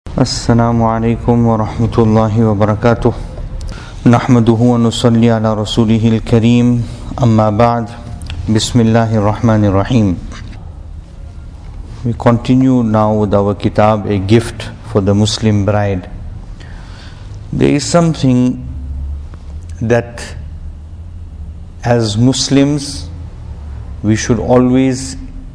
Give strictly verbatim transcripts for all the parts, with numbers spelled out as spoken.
Assalamu alaikum wa rahmatullahi wa barakatuh. Nahmaduhu wa nusalli ala rasulihil kareem. Amma ba'd. Bismillahir Rahmanir Rahim. We continue now with our kitab, A Gift for the Muslim Bride. There is something that as Muslims we should always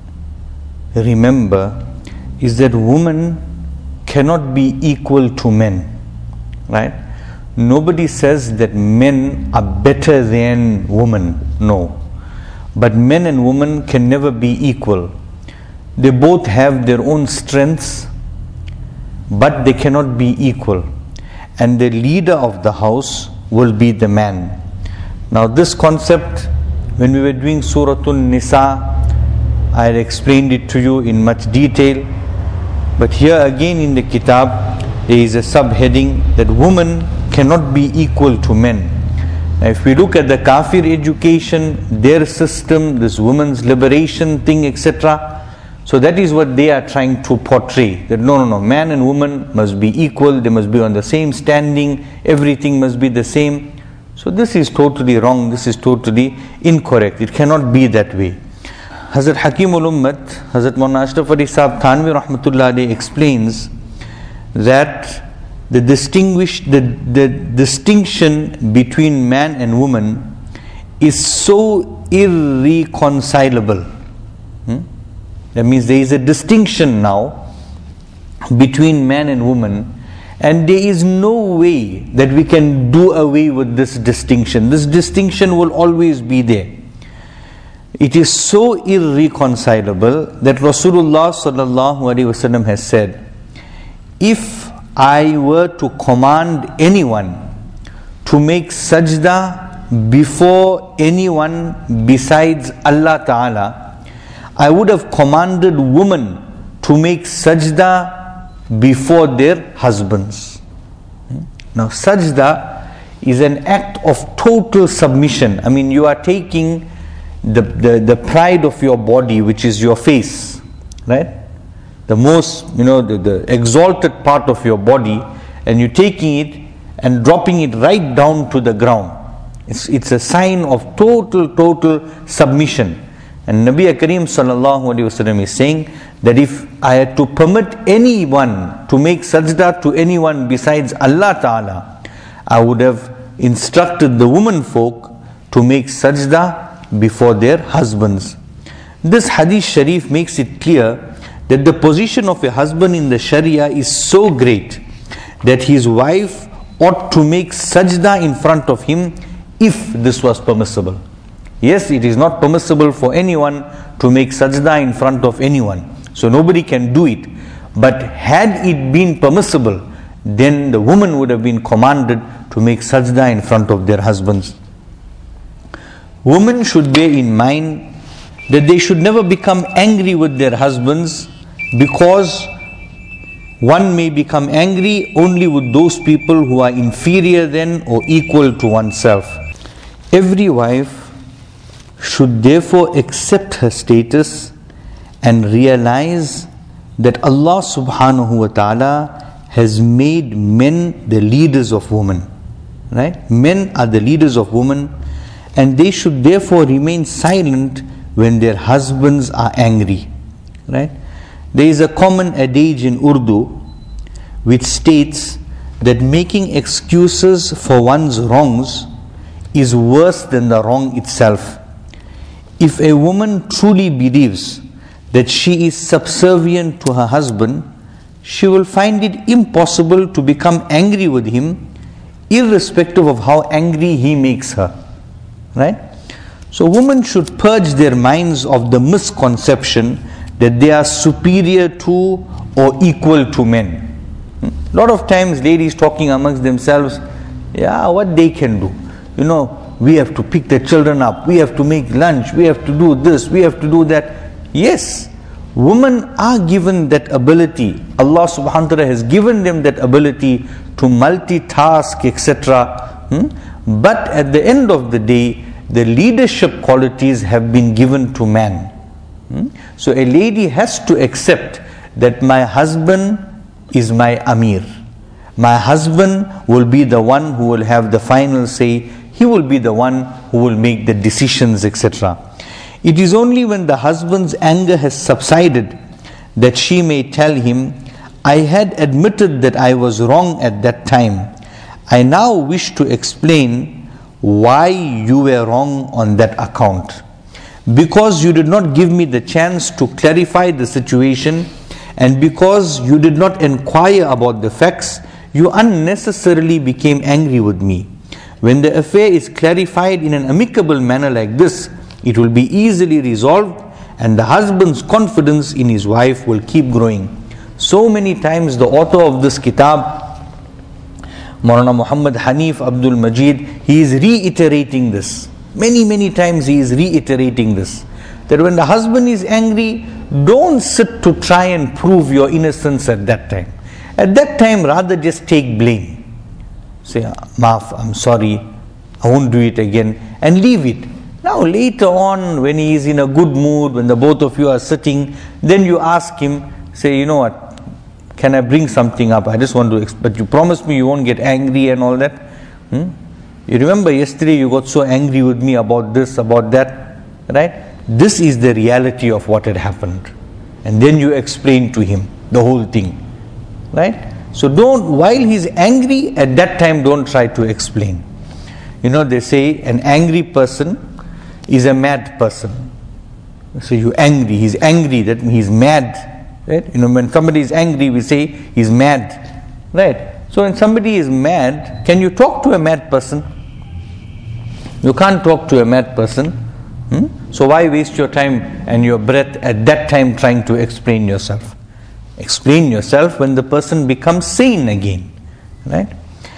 remember, is that women cannot be equal to men, right? Nobody says that men are better than women, no. But men and women can never be equal. They both have their own strengths, but they cannot be equal. And the leader of the house will be the man. Now this concept, when we were doing Surah An-Nisa, I had explained it to you in much detail. But here again in the kitab, there is a subheading that women cannot be equal to men. Now if we look at the Kafir education, their system, this women's liberation thing, et cetera, so that is what they are trying to portray. That no, no, no, man and woman must be equal, they must be on the same standing, everything must be the same. So this is totally wrong, this is totally incorrect. It cannot be that way. Hazrat Hakimul Ummat, Hazrat Maulana Ashraf Ali Sahib Thanvi Rahmatullah Alayhi explains that the distinguish the, the distinction between man and woman is so irreconcilable. Hmm? That means there is a distinction now between man and woman, and there is no way that we can do away with this distinction. This distinction will always be there. It is so irreconcilable that Rasulullah sallallahu alaihi wasallam has said, if I were to command anyone to make sajda before anyone besides Allah Ta'ala, I would have commanded women to make sajda before their husbands. Now sajda is an act of total submission. I mean, you are taking The, the the pride of your body, which is your face, right? The most, you know, the, the exalted part of your body, and you're taking it and dropping it right down to the ground. It's it's a sign of total, total submission. And Nabi Kareem sallallahu alaihi wasallam is saying that if I had to permit anyone to make sajda to anyone besides Allah Ta'ala, I would have instructed the women folk to make sajda before their husbands. This hadith sharif makes it clear that the position of a husband in the Sharia is so great that his wife ought to make sajda in front of him if this was permissible. Yes, it is not permissible for anyone to make sajda in front of anyone, so nobody can do it. But had it been permissible, then the woman would have been commanded to make sajda in front of their husbands. Women should bear in mind that they should never become angry with their husbands, because one may become angry only with those people who are inferior than or equal to oneself. Every wife should therefore accept her status and realize that Allah subhanahu wa ta'ala has made men the leaders of women. Right? Men are the leaders of women, and they should therefore remain silent when their husbands are angry. Right? There is a common adage in Urdu which states that making excuses for one's wrongs is worse than the wrong itself. If a woman truly believes that she is subservient to her husband, she will find it impossible to become angry with him, irrespective of how angry he makes her. Right? So women should purge their minds of the misconception that they are superior to or equal to men. A lot of times ladies talking amongst themselves, yeah, what they can do. You know, we have to pick the children up, we have to make lunch, we have to do this, we have to do that. Yes, women are given that ability. Allah subhanahu wa ta'ala has given them that ability to multitask, et cetera. Hmm? But at the end of the day, the leadership qualities have been given to man. Hmm? So a lady has to accept that my husband is my Amir. My husband will be the one who will have the final say. He will be the one who will make the decisions, et cetera. It is only when the husband's anger has subsided that she may tell him, I had admitted that I was wrong at that time. I now wish to explain why you were wrong on that account. Because you did not give me the chance to clarify the situation, and because you did not inquire about the facts, you unnecessarily became angry with me. When the affair is clarified in an amicable manner like this, it will be easily resolved, and the husband's confidence in his wife will keep growing. So many times the author of this kitab, Maulana Muhammad Hanif Abdul Majid, he is reiterating this. Many, many times he is reiterating this. That when the husband is angry, don't sit to try and prove your innocence at that time. At that time, rather just take blame. Say, Maaf, I'm sorry, I won't do it again, and leave it. Now later on, when he is in a good mood, when the both of you are sitting, then you ask him, say, you know what, can I bring something up? I just want to, exp- but you promised me you won't get angry and all that. Hmm? You remember yesterday you got so angry with me about this, about that, right? This is the reality of what had happened. And then you explain to him the whole thing, right? So don't, while he's angry, at that time don't try to explain. You know, they say an angry person is a mad person. So you're angry, he's angry, that means he's mad, right? You know, when somebody is angry, we say he's mad, right? So when somebody is mad, can you talk to a mad person? You can't talk to a mad person. Hmm? So why waste your time and your breath at that time trying to explain yourself? Explain yourself when the person becomes sane again, right?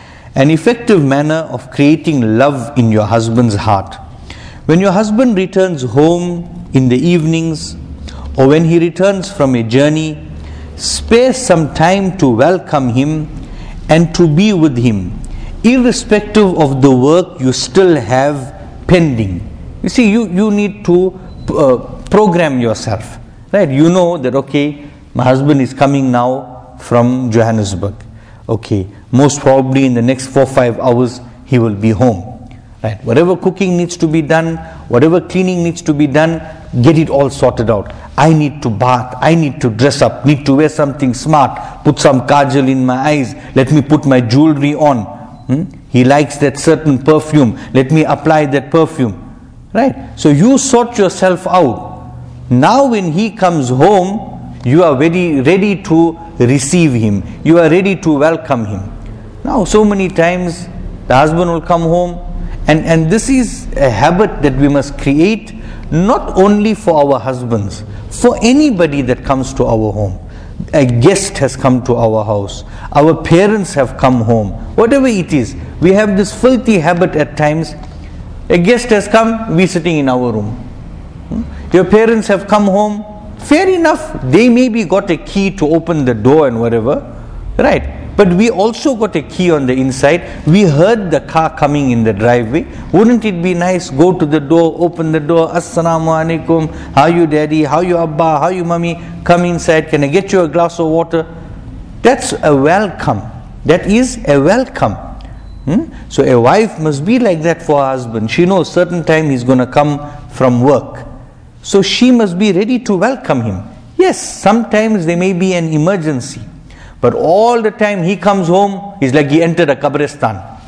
An effective manner of creating love in your husband's heart. When your husband returns home in the evenings, or when he returns from a journey, spare some time to welcome him and to be with him, irrespective of the work you still have pending. You see, you, you need to uh, program yourself, right? You know that, okay, my husband is coming now from Johannesburg. Okay, most probably in the next four, five hours, he will be home. Right? Whatever cooking needs to be done, whatever cleaning needs to be done, get it all sorted out. I need to bath, I need to dress up, need to wear something smart, put some kajal in my eyes, let me put my jewelry on. Hmm? He likes that certain perfume, let me apply that perfume. Right? So you sort yourself out. Now when he comes home, you are very ready to receive him. You are ready to welcome him. Now so many times the husband will come home, and, and this is a habit that we must create, not only for our husbands, for anybody that comes to our home. A guest has come to our house, our parents have come home, whatever it is. We have this filthy habit at times. A guest has come, we sitting in our room. Your parents have come home, fair enough, they maybe got a key to open the door and whatever, right? But we also got a key on the inside. We heard the car coming in the driveway. Wouldn't it be nice, go to the door, open the door, Assalamu alaikum, how you daddy, how you abba, how you mommy, come inside, can I get you a glass of water? That's a welcome. That is a welcome. Hmm? So a wife must be like that for her husband. She knows certain time he's going to come from work. So she must be ready to welcome him. Yes, sometimes there may be an emergency. But all the time he comes home, he's like he entered a qabristan.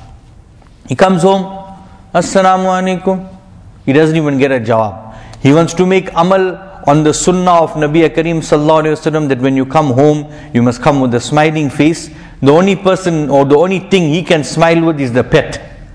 He comes home, Assalamu alaikum. He doesn't even get a jawab. He wants to make amal on the sunnah of Nabi Kareem sallallahu alaihi wasallam, that when you come home, you must come with a smiling face. The only person or the only thing he can smile with is the pet.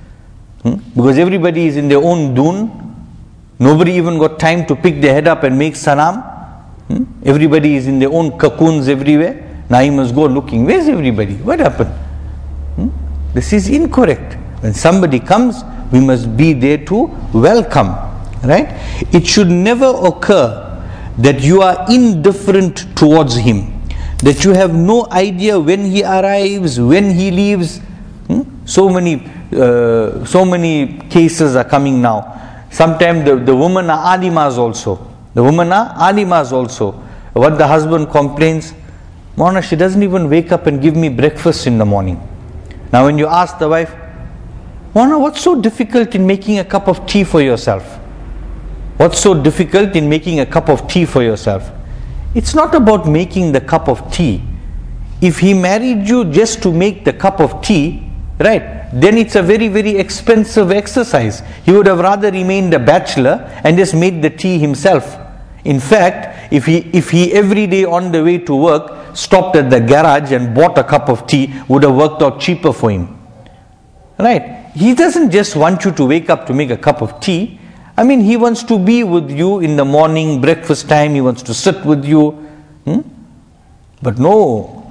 Hmm? Because everybody is in their own dun. Nobody even got time to pick their head up and make salam. Hmm? Everybody is in their own cocoons everywhere. Now he must go looking. Where's everybody? What happened? Hmm? This is incorrect. When somebody comes, we must be there to welcome. Right? It should never occur that you are indifferent towards him, that you have no idea when he arrives, when he leaves. Hmm? So many, uh, so many cases are coming now. Sometimes the, the women are alimas also. The women are alimas also. What the husband complains, Mona, she doesn't even wake up and give me breakfast in the morning. Now when you ask the wife, Mona, what's so difficult in making a cup of tea for yourself? What's so difficult in making a cup of tea for yourself? It's not about making the cup of tea. If he married you just to make the cup of tea, right, then it's a very, very expensive exercise. He would have rather remained a bachelor and just made the tea himself. In fact, if he if he every day on the way to work stopped at the garage and bought a cup of tea, would have worked out cheaper for him. Right? He doesn't just want you to wake up to make a cup of tea. I mean, he wants to be with you in the morning, breakfast time, he wants to sit with you. Hmm? But no,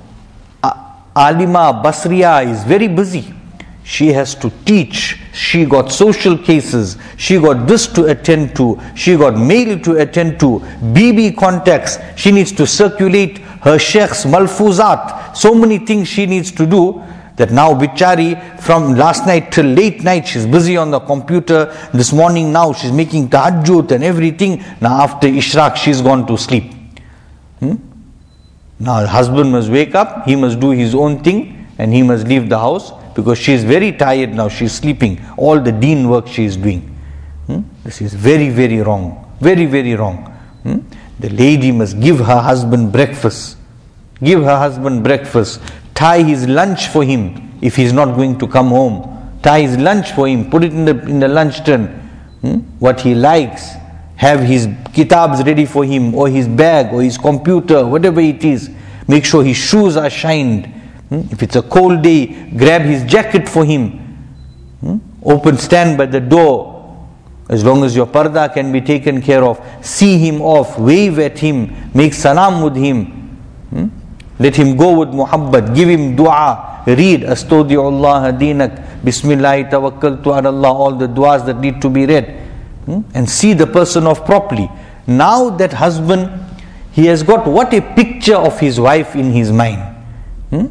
Alima Basriya is very busy. She has to teach, she got social cases, she got this to attend to, she got mail to attend to, B B contacts, she needs to circulate her sheikh's malfuzat, so many things she needs to do, that now bichari from last night till late night she's busy on the computer. This morning now she's making tahajjud and everything. Now after Ishraq she's gone to sleep. Hmm? Now the husband must wake up, he must do his own thing and he must leave the house because she's very tired now, she's sleeping. All the deen work she is doing. Hmm? This is very, very wrong. Very, very wrong. Hmm? The lady must give her husband breakfast. Give her husband breakfast. Tie his lunch for him if he's not going to come home. Tie his lunch for him. Put it in the in the lunch tin. Hmm? What he likes. Have his kitabs ready for him, or his bag, or his computer, whatever it is. Make sure his shoes are shined. Hmm? If it's a cold day, grab his jacket for him. Hmm? Open, stand by the door. As long as your parda can be taken care of. See him off, wave at him, make salam with him. Hmm? Let him go with muhabbat, give him dua, read Astaudi'ullah Dinak, Bismillah Tawakkaltu ala Allah, all the duas that need to be read. Hmm? And see the person off properly. Now that husband, he has got what a picture of his wife in his mind. Hmm?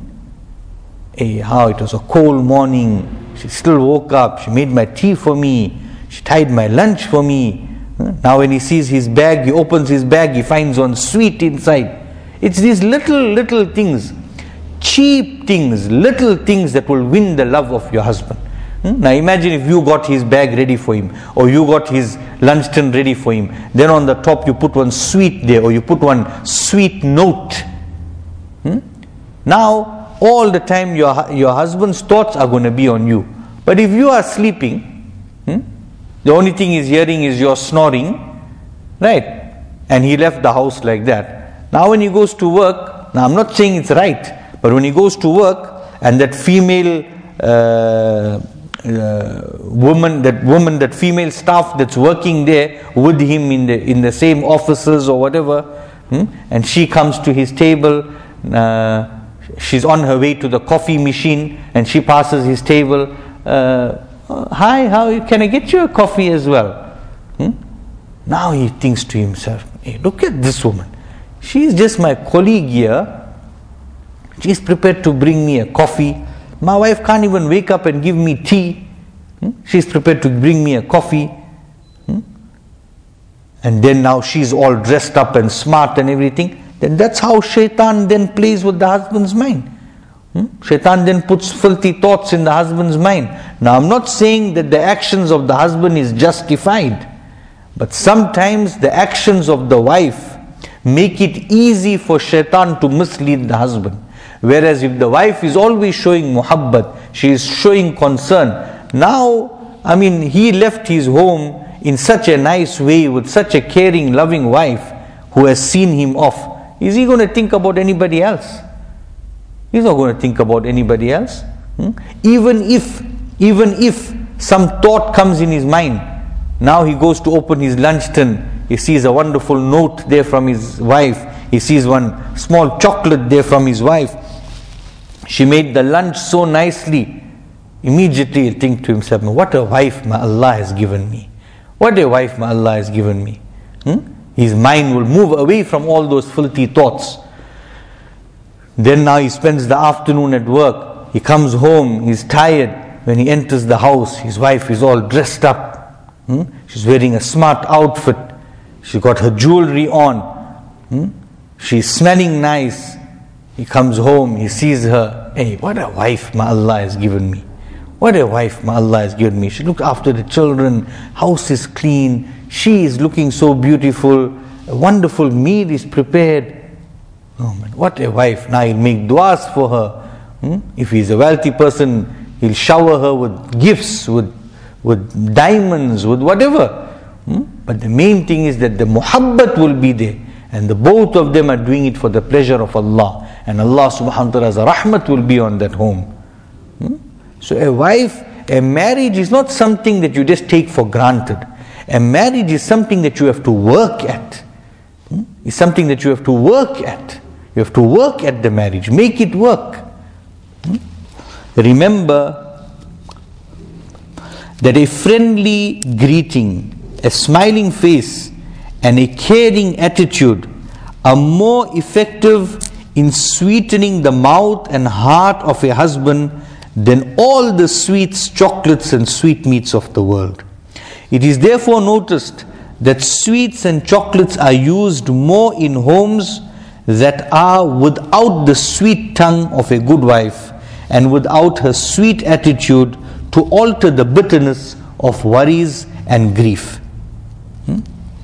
Hey, how it was a cold morning, she still woke up, she made my tea for me, she tied my lunch for me. Hmm? Now when he sees his bag, he opens his bag, he finds one sweet inside. It's these little, little things, cheap things, little things that will win the love of your husband. Hmm? Now imagine if you got his bag ready for him, or you got his lunch tin ready for him, then on the top you put one sweet there, or you put one sweet note. Hmm? Now, all the time your, your husband's thoughts are going to be on you. But if you are sleeping, hmm, the only thing he's hearing is your snoring, right? And he left the house like that. Now when he goes to work, now I'm not saying it's right, but when he goes to work and that female uh, uh, woman, that woman, that female staff that's working there with him in the in the same offices or whatever, hmm, and she comes to his table, uh, she's on her way to the coffee machine and she passes his table, uh, hi, how can I get you a coffee as well? Hmm? Now he thinks to himself, hey, look at this woman. She is just my colleague here. She is prepared to bring me a coffee. My wife can't even wake up and give me tea. Hmm? She is prepared to bring me a coffee. Hmm? And then now she's all dressed up and smart and everything. Then that's how shaitan then plays with the husband's mind. Hmm? Shaitan then puts filthy thoughts in the husband's mind. Now I'm not saying that the actions of the husband is justified. But sometimes the actions of the wife make it easy for shaitan to mislead the husband. Whereas if the wife is always showing muhabbat, she is showing concern. Now, I mean, he left his home in such a nice way with such a caring, loving wife who has seen him off. Is he going to think about anybody else? He's not going to think about anybody else. Hmm? Even if, even if some thought comes in his mind, now he goes to open his lunch tin. He sees a wonderful note there from his wife. He sees one small chocolate there from his wife. She made the lunch so nicely. Immediately he'll think to himself, what a wife my Allah has given me. What a wife my Allah has given me. Hmm? His mind will move away from all those filthy thoughts. Then now he spends the afternoon at work. He comes home, he's tired. When he enters the house, his wife is all dressed up. Hmm? She's wearing a smart outfit. She got her jewelry on. Hmm? She's smelling nice. He comes home, he sees her. Hey, what a wife my Allah has given me. What a wife my Allah has given me. She looks after the children, house is clean, she is looking so beautiful, a wonderful meal is prepared. Oh man, what a wife. Now he'll make du'as for her. Hmm? If he's a wealthy person, he'll shower her with gifts, with, with diamonds, with whatever. Hmm? But the main thing is that the muhabbat will be there. And the both of them are doing it for the pleasure of Allah. And Allah subhanahu wa ta'ala's rahmat will be on that home. Hmm? So a wife, a marriage is not something that you just take for granted. A marriage is something that you have to work at. Hmm? It's something that you have to work at. You have to work at the marriage. Make it work. Hmm? Remember that a friendly greeting, a smiling face, and a caring attitude are more effective in sweetening the mouth and heart of a husband than all the sweets, chocolates and sweetmeats of the world. It is therefore noticed that sweets and chocolates are used more in homes that are without the sweet tongue of a good wife and without her sweet attitude to alter the bitterness of worries and grief. Hmm?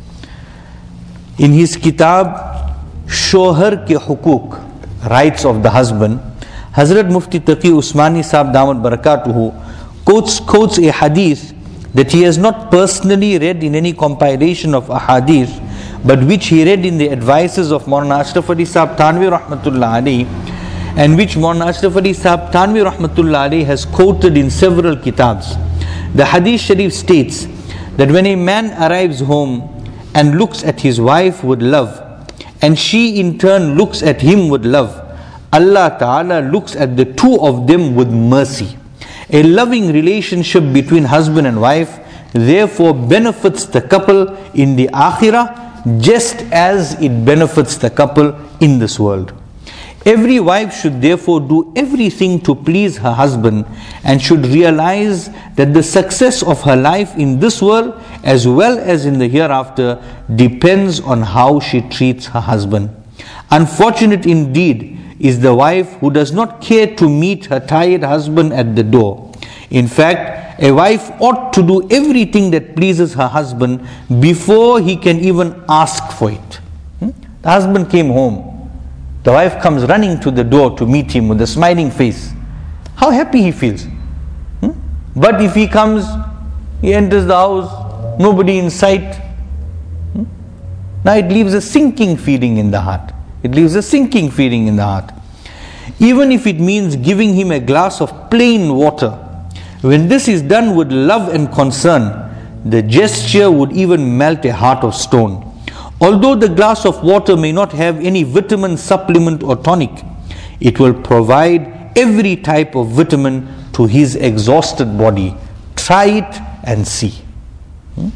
In his kitab Shohar ke Hukuk, Rights of the Husband, Hazrat Mufti Taqi Usmani Sahib Damat Barakatuhu quotes, quotes a hadith that he has not personally read in any compilation of ahadith, but which he read in the advices of Maulana Ashraf Ali Sahib Thanvi Rahmatullah Alayhi, and which Maulana Ashraf Ali Sahib Thanvi Rahmatullah Alayhi has quoted in several kitabs. The hadith sharif states that when a man arrives home and looks at his wife with love, and she in turn looks at him with love, Allah Ta'ala looks at the two of them with mercy. A loving relationship between husband and wife therefore benefits the couple in the akhirah just as it benefits the couple in this world. Every wife should therefore do everything to please her husband and should realize that the success of her life in this world as well as in the hereafter depends on how she treats her husband. Unfortunate indeed is the wife who does not care to meet her tired husband at the door. In fact, a wife ought to do everything that pleases her husband before he can even ask for it. Hmm? The husband came home. The wife comes running to the door to meet him with a smiling face. How happy he feels. Hmm? But if he comes, he enters the house, nobody in sight. Hmm? Now it leaves a sinking feeling in the heart. It leaves a sinking feeling in the heart. Even if it means giving him a glass of plain water, when this is done with love and concern, the gesture would even melt a heart of stone. Although the glass of water may not have any vitamin supplement or tonic, it will provide every type of vitamin to his exhausted body. Try it and see. Hmm?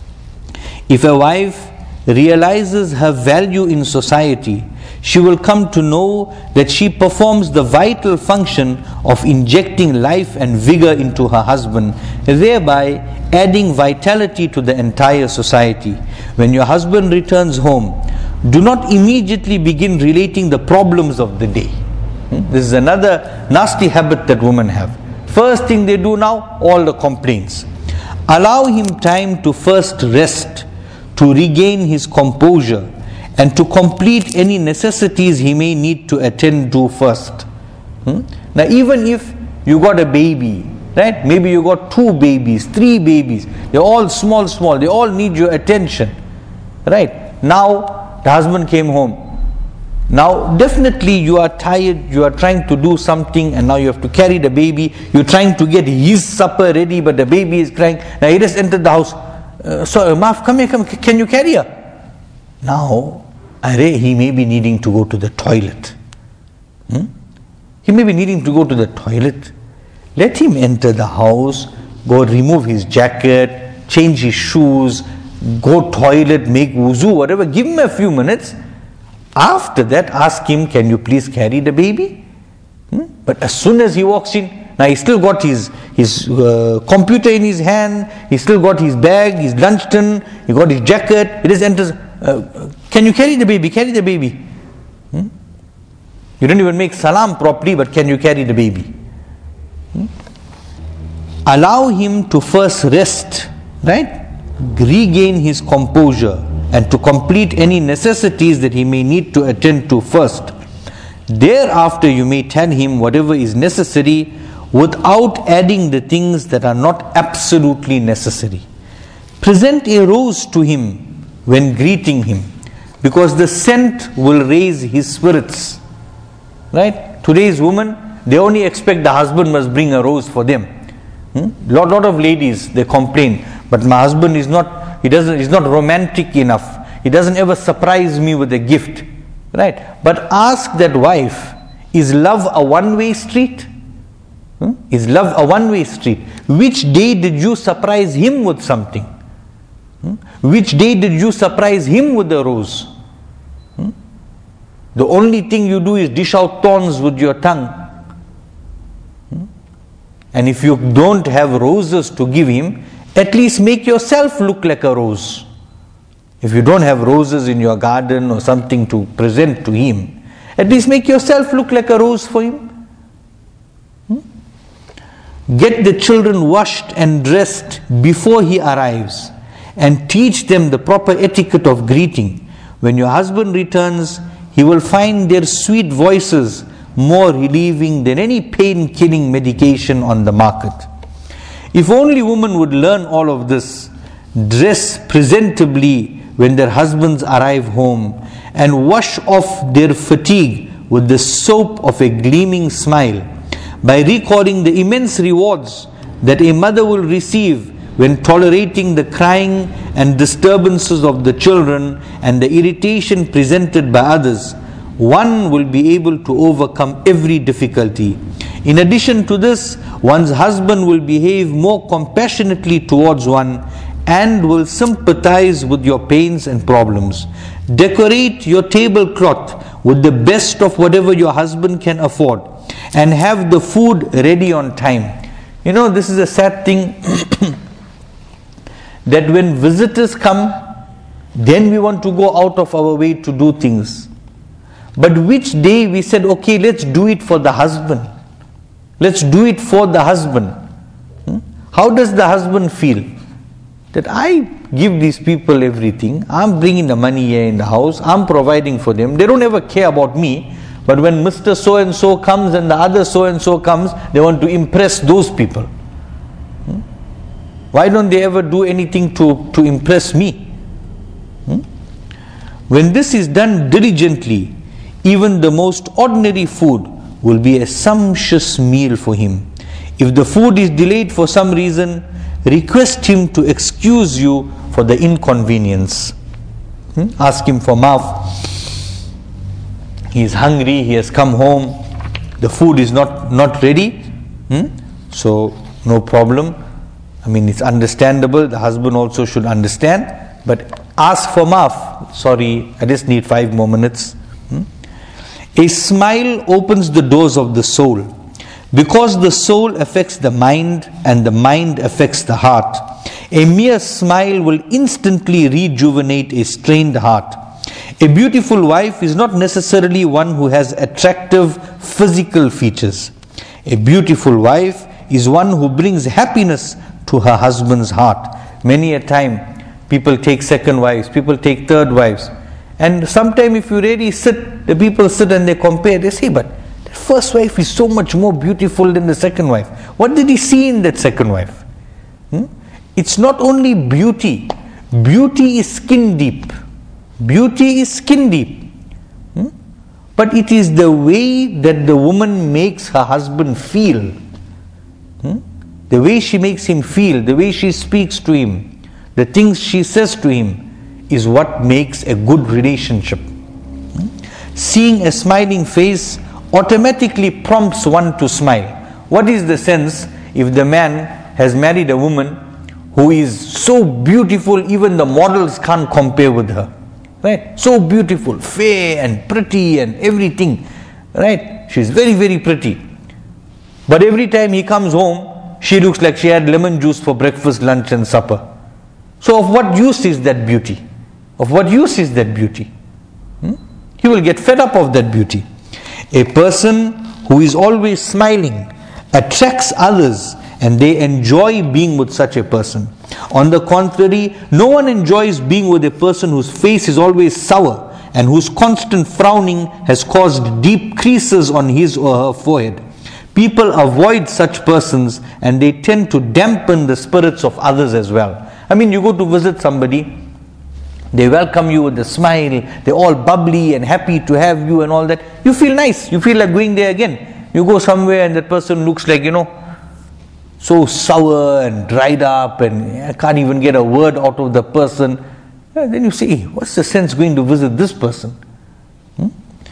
If a wife realizes her value in society, she will come to know that she performs the vital function of injecting life and vigor into her husband, thereby adding vitality to the entire society. When your husband returns home, do not immediately begin relating the problems of the day. Hmm? This is another nasty habit that women have. First thing they do now, all the complaints. Allow him time to first rest, to regain his composure, and to complete any necessities he may need to attend to first. Hmm? Now even if you got a baby, right? Maybe you got two babies, three babies. They're all small, small. They all need your attention. Right? Now the husband came home. Now definitely you are tired, you are trying to do something and now you have to carry the baby. You're trying to get his supper ready but the baby is crying. Now he just entered the house. Uh, so Maaf, come here, come. Can you carry her? Now, he may be needing to go to the toilet. Hmm? He may be needing to go to the toilet. Let him enter the house, go remove his jacket, change his shoes, go toilet, make wuzu, whatever. Give him a few minutes. After that, ask him, can you please carry the baby? Hmm? But as soon as he walks in, now he's still got his, his uh, computer in his hand, he's still got his bag, his lunch tin, he got his jacket, he just enters. Uh, can you carry the baby? Carry the baby. Hmm? You don't even make salam properly, but can you carry the baby? Hmm? Allow him to first rest, right? Regain his composure and to complete any necessities that he may need to attend to first. Thereafter you may tell him whatever is necessary without adding the things that are not absolutely necessary. Present a rose to him when greeting him, because the scent will raise his spirits. Right? Today's women, they only expect the husband must bring a rose for them. Hmm? Lot, lot of ladies, they complain, but my husband is not, he doesn't, he's not romantic enough. He doesn't ever surprise me with a gift. Right? But ask that wife, is love a one-way street? Hmm? Is love a one-way street? Which day did you surprise him with something? Hmm? Which day did you surprise him with a rose? Hmm? The only thing you do is dish out thorns with your tongue. Hmm? And if you don't have roses to give him, at least make yourself look like a rose. If you don't have roses in your garden or something to present to him, at least make yourself look like a rose for him. Hmm? Get the children washed and dressed before he arrives, and teach them the proper etiquette of greeting. When your husband returns, he will find their sweet voices more relieving than any pain-killing medication on the market. If only women would learn all of this, dress presentably when their husbands arrive home, and wash off their fatigue with the soap of a gleaming smile, by recalling the immense rewards that a mother will receive when tolerating the crying and disturbances of the children and the irritation presented by others, one will be able to overcome every difficulty. In addition to this, one's husband will behave more compassionately towards one and will sympathize with your pains and problems. Decorate your tablecloth with the best of whatever your husband can afford, and have the food ready on time. You know, this is a sad thing that when visitors come, then we want to go out of our way to do things. But which day we said, okay, let's do it for the husband. Let's do it for the husband. Hmm? How does the husband feel? That I give these people everything, I'm bringing the money here in the house, I'm providing for them, they don't ever care about me. But when Mister So-and-so comes and the other so-and-so comes, they want to impress those people. Hmm? Why don't they ever do anything to, to impress me? Hmm? When this is done diligently, even the most ordinary food will be a sumptuous meal for him. If the food is delayed for some reason, request him to excuse you for the inconvenience. Hmm? Ask him for maaf. He is hungry, he has come home, the food is not, not ready. Hmm? So, no problem. I mean, it's understandable, the husband also should understand. But ask for maaf. Sorry, I just need five more minutes. Hmm? A smile opens the doors of the soul. Because the soul affects the mind and the mind affects the heart, a mere smile will instantly rejuvenate a strained heart. A beautiful wife is not necessarily one who has attractive physical features. A beautiful wife is one who brings happiness to her husband's heart. Many a time people take second wives, people take third wives, and sometime if you really sit, the people sit and they compare, they say, but the first wife is so much more beautiful than the second wife. What did he see in that second wife? Hmm? It's not only beauty. Beauty is skin deep. Beauty is skin deep. Hmm? But it is the way that the woman makes her husband feel. Hmm? The way she makes him feel, the way she speaks to him, the things she says to him is what makes a good relationship. Hmm? Seeing a smiling face automatically prompts one to smile. What is the sense if the man has married a woman who is so beautiful, even the models can't compare with her? Right? So beautiful, fair and pretty and everything. Right? She's very, very pretty. But every time he comes home, she looks like she had lemon juice for breakfast, lunch and supper. So of what use is that beauty? Of what use is that beauty? Hmm? He will get fed up of that beauty. A person who is always smiling attracts others and they enjoy being with such a person. On the contrary, no one enjoys being with a person whose face is always sour and whose constant frowning has caused deep creases on his or her forehead. People avoid such persons and they tend to dampen the spirits of others as well. I mean, you go to visit somebody, they welcome you with a smile, they're all bubbly and happy to have you and all that. You feel nice, you feel like going there again. You go somewhere and that person looks like, you know, so sour and dried up and I can't even get a word out of the person. And then you say, hey, what's the sense going to visit this person? Hmm?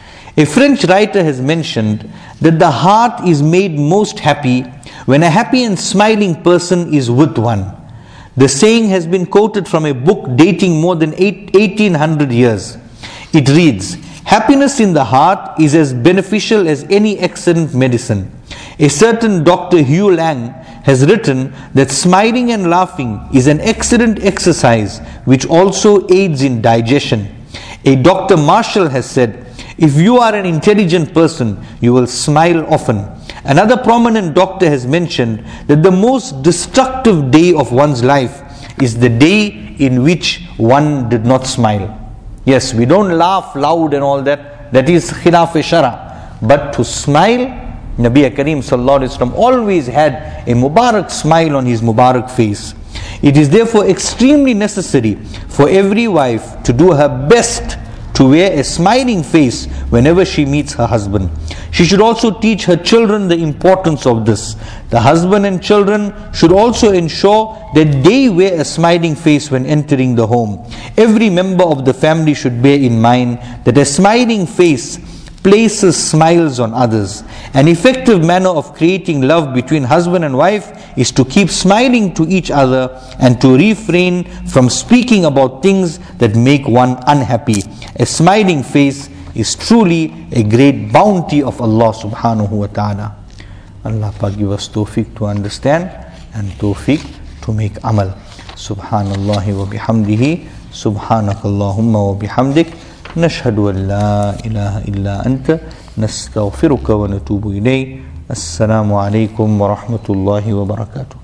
A French writer has mentioned that the heart is made most happy when a happy and smiling person is with one. The saying has been quoted from a book dating more than eighteen hundred years. It reads, happiness in the heart is as beneficial as any excellent medicine. A certain Doctor Hugh Lang has written that smiling and laughing is an excellent exercise which also aids in digestion. A Doctor Marshall has said, if you are an intelligent person, you will smile often. Another prominent doctor has mentioned that the most destructive day of one's life is the day in which one did not smile. Yes, we don't laugh loud and all that. That is khilaf shara. But to smile, Nabi Kareem sallallahu alaihi wasallam always had a Mubarak smile on his Mubarak face. It is therefore extremely necessary for every wife to do her best to wear a smiling face whenever she meets her husband. She should also teach her children the importance of this. The husband and children should also ensure that they wear a smiling face when entering the home. Every member of the family should bear in mind that a smiling face places smiles on others. An effective manner of creating love between husband and wife is to keep smiling to each other and to refrain from speaking about things that make one unhappy. A smiling face is truly a great bounty of Allah subhanahu wa ta'ala. Allah Pak give us tawfiq to understand and tawfiq to make amal. Subhanallahi wa bihamdihi, subhanakallahumma wa bihamdik, nashhadu an la ilaha illa anta, nastaghfiruka wa natubu ilayk. Assalamu alaikum wa rahmatullahi wa barakatuh.